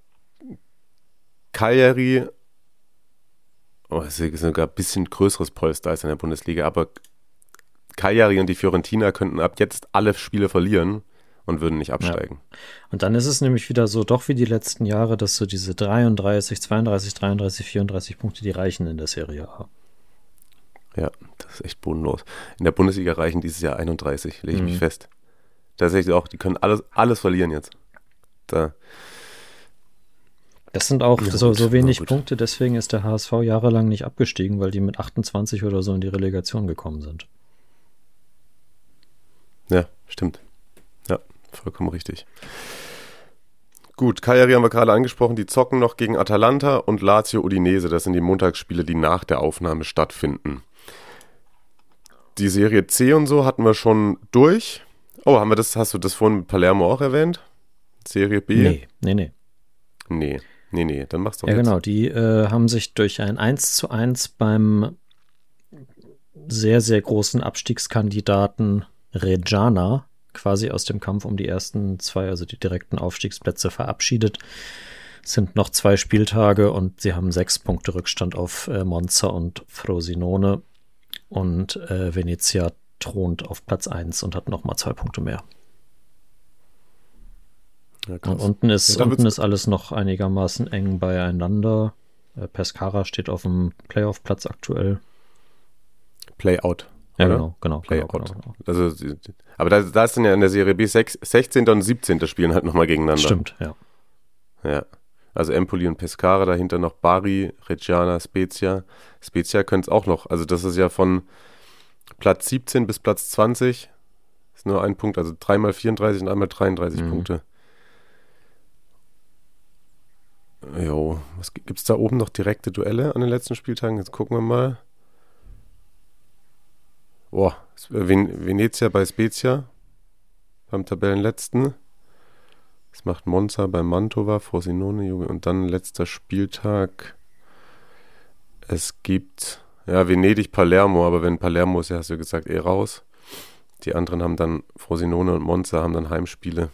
Cagliari, das ist sogar ein bisschen größeres Polster als in der Bundesliga, aber Cagliari und die Fiorentina könnten ab jetzt alle Spiele verlieren und würden nicht absteigen. Ja. Und dann ist es nämlich wieder so, doch wie die letzten Jahre, dass so diese 32, 32, 33, 34 Punkte, die reichen in der Serie A. Ja, das ist echt bodenlos. In der Bundesliga reichen dieses Jahr 31, lege ich mich fest. Tatsächlich auch, die können alles verlieren jetzt. Da. Das sind auch Ja, so gut, wenig gut. Punkte, deswegen ist der HSV jahrelang nicht abgestiegen, weil die mit 28 oder so in die Relegation gekommen sind. Ja, stimmt. Ja, vollkommen richtig. Gut, Cagliari haben wir gerade angesprochen, die zocken noch gegen Atalanta und Lazio Udinese. Das sind die Montagsspiele, die nach der Aufnahme stattfinden. Die Serie C und so hatten wir schon durch. Oh, hast du das vorhin mit Palermo auch erwähnt? Serie B? Nee. Nee, dann mach's doch Ja, jetzt. genau, die haben sich durch ein 1:1 beim sehr, sehr großen Abstiegskandidaten Reggiana quasi aus dem Kampf um die ersten 2, also die direkten Aufstiegsplätze, verabschiedet. Es sind noch 2 Spieltage und sie haben 6 Punkte Rückstand auf Monza und Frosinone. Und Venezia thront auf Platz 1 und hat nochmal 2 Punkte mehr. Ja, und unten ist alles noch einigermaßen eng beieinander. Pescara steht auf dem Playoff-Platz aktuell. Playout. Ja, genau. Playout. Also, aber da ist dann ja in der Serie B 16. und 17. spielen halt nochmal gegeneinander. Stimmt, ja. Ja. Also Empoli und Pescara, dahinter noch Bari, Reggiana, Spezia. Spezia könnte es auch noch. Also das ist ja von Platz 17 bis Platz 20. Ist nur ein Punkt, also 3 mal 34 und einmal 33 Punkte. Jo, was gibt's da oben noch direkte Duelle an den letzten Spieltagen? Jetzt gucken wir mal. Boah, Venezia bei Spezia beim Tabellenletzten. Das macht Monza bei Mantova, Frosinone, und dann letzter Spieltag. Es gibt, Venedig, Palermo, aber wenn Palermo ist, hast du gesagt, raus. Die anderen haben dann, Frosinone und Monza haben dann Heimspiele.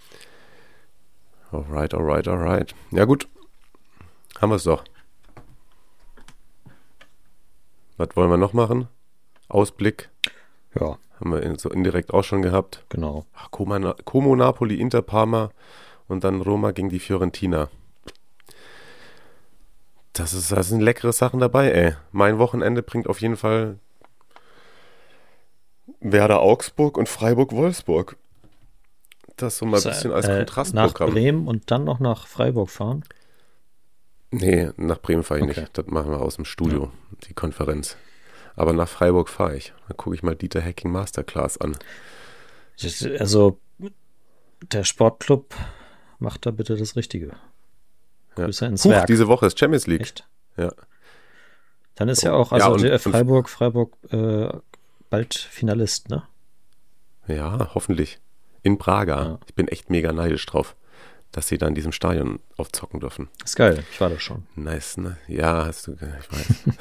Alright. Ja gut, haben wir es doch. Was wollen wir noch machen? Ausblick. Ja. Haben wir so indirekt auch schon gehabt. Genau. Como, Napoli, Inter, Parma und dann Roma gegen die Fiorentina. Da sind leckere Sachen dabei, ey. Mein Wochenende bringt auf jeden Fall Werder Augsburg und Freiburg Wolfsburg. Das so mal ein bisschen als Kontrastprogramm. Nach Bremen und dann noch nach Freiburg fahren? Nee, nach Bremen fahre ich nicht. Das machen wir aus dem Studio, die Konferenz. Aber nach Freiburg fahre ich. Dann gucke ich mal Dieter Hecking Masterclass an. Also, der Sportclub macht da bitte das Richtige. Grüße ins Werk. Diese Woche ist Champions League. Echt? Ja. Dann ist ja auch, Freiburg bald Finalist, ne? Ja, hoffentlich. In Braga. Ja. Ich bin echt mega neidisch drauf, dass sie da in diesem Stadion aufzocken dürfen. Ist geil, ich war da schon. Nice, ne? Ja, ich weiß.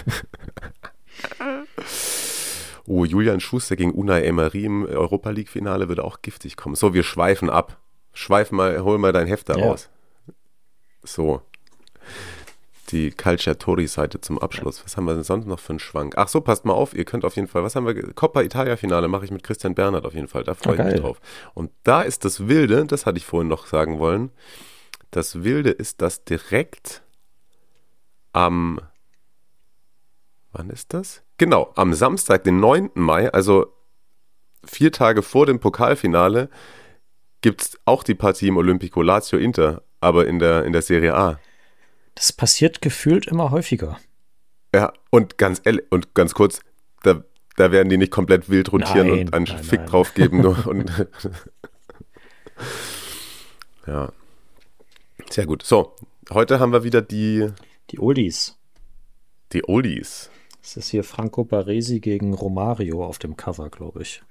Julian Schuster gegen Unai Emery im Europa-League-Finale würde auch giftig kommen. So, wir schweifen ab. Hol mal dein Heft da raus. So. Die Calciatori-Seite zum Abschluss. Was haben wir denn sonst noch für einen Schwank? Ach so, passt mal auf, ihr könnt auf jeden Fall, was haben wir? Coppa Italia-Finale mache ich mit Christian Bernhard auf jeden Fall. Da freue ich mich drauf. Und da ist das Wilde, das hatte ich vorhin noch sagen wollen, das Wilde ist, dass direkt wann ist das? Genau, am Samstag, den 9. Mai, also 4 Tage vor dem Pokalfinale, gibt es auch die Partie im Olimpico Lazio-Inter, aber in der Serie A. Das passiert gefühlt immer häufiger. Ja, und ganz kurz, da werden die nicht komplett wild rotieren und einen Fick drauf geben. Nur und ja, sehr gut. So, heute haben wir wieder die Oldies. Die Oldies. Das ist hier Franco Baresi gegen Romario auf dem Cover, glaube ich.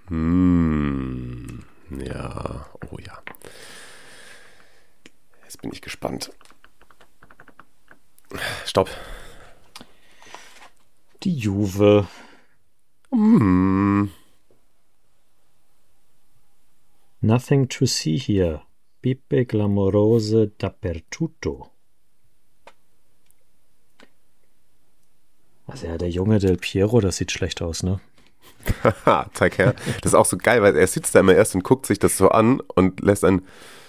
Ja, oh ja. Jetzt bin ich gespannt. Stopp. Die Juve. Nothing to see here. Pippe clamorose dappertutto. Also ja, der junge Del Piero, das sieht schlecht aus, ne? Zeig her. Das ist auch so geil, weil er sitzt da immer erst und guckt sich das so an und lässt einen.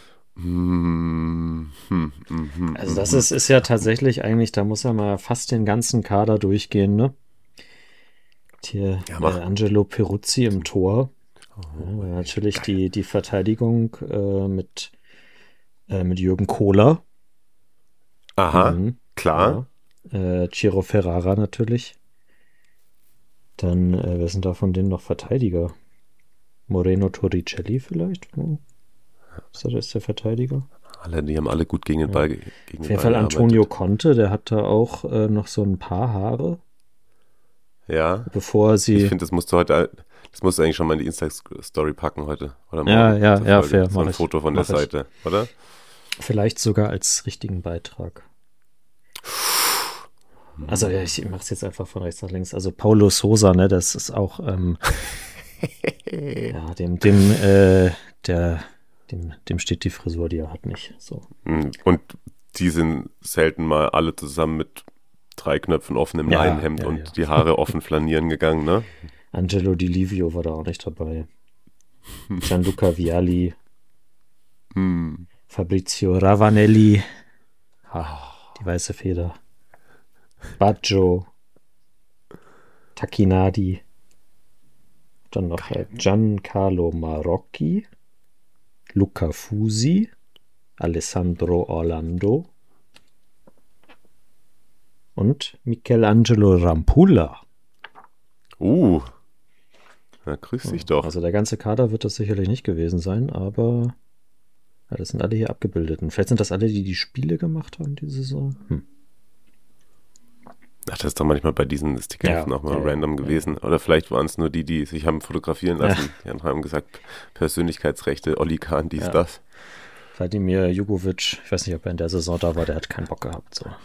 Also das ist ja tatsächlich eigentlich, da muss er mal fast den ganzen Kader durchgehen, ne? Hier Angelo Peruzzi im Tor. Natürlich die Verteidigung mit Jürgen Kohler. Aha, klar. Ja. Ciro Ferrara natürlich. Dann, wer sind da von denen noch Verteidiger? Moreno Torricelli vielleicht? Ist der Verteidiger? Die haben alle gut gegen den Ball Auf jeden Fall Antonio Conte, der hat da auch noch so ein paar Haare. Ja. Bevor sie. Ich finde, das musst du eigentlich schon mal in die Insta-Story packen heute. Oder ja, fair. So ein Foto von der Seite, oder? Vielleicht sogar als richtigen Beitrag. Also ich mache es jetzt einfach von rechts nach links. Also Paulo Sousa, ne, das ist auch Ja, dem steht die Frisur, die er hat, nicht. So. Und die sind selten mal alle zusammen mit 3 Knöpfen offen im Leinenhemd und die Haare offen flanieren gegangen, ne? Angelo Di Livio war da auch nicht dabei. Gianluca Vialli. Fabrizio Ravanelli. Die weiße Feder. Baggio. Tacchinardi. Dann noch Giancarlo Marocchi. Luca Fusi. Alessandro Orlando. Und Michelangelo Rampulla. Na, grüß dich doch. Also der ganze Kader wird das sicherlich nicht gewesen sein, aber das sind alle hier abgebildet. Und vielleicht sind das alle, die Spiele gemacht haben diese Saison. Ach, das ist doch manchmal bei diesen Stickern auch mal random gewesen. Oder vielleicht waren es nur die sich haben fotografieren lassen. Die anderen haben gesagt, Persönlichkeitsrechte, Oli Kahn, das. Vladimir Jugovic, ich weiß nicht, ob er in der Saison da war, der hat keinen Bock gehabt. So.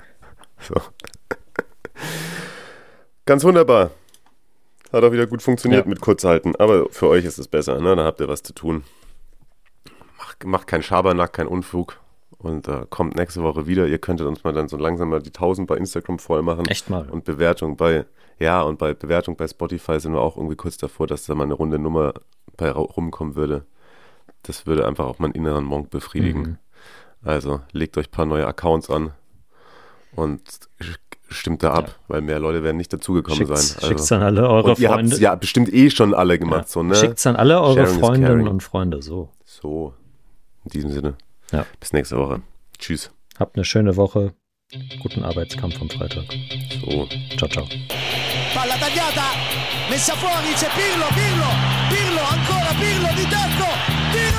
Ganz wunderbar. Hat auch wieder gut funktioniert mit Kurzhalten. Aber für euch ist es besser, ne? Da habt ihr was zu tun. Macht kein Schabernack, kein Unfug. Und kommt nächste Woche wieder. Ihr könntet uns mal dann so langsam mal die 1000 bei Instagram voll machen. Echt mal. Und Bewertung bei Spotify sind wir auch irgendwie kurz davor, dass da mal eine runde Nummer bei rumkommen würde. Das würde einfach auch meinen inneren Monk befriedigen. Also legt euch ein paar neue Accounts an und stimmt da ab, weil mehr Leute werden nicht dazugekommen sein. Also, schickt's an alle eure Freunde. Ihr habt es ja bestimmt schon alle gemacht. So, ne? Schickt's an alle eure Freundinnen und Freunde. So, in diesem Sinne. Ja. Bis nächste Woche. Tschüss. Habt eine schöne Woche. Guten Arbeitskampf am Freitag. So. Ciao, ciao. Palla tagliata, messa fuori, c'è Pirlo, ancora Pirlo di tacco, Pirlo!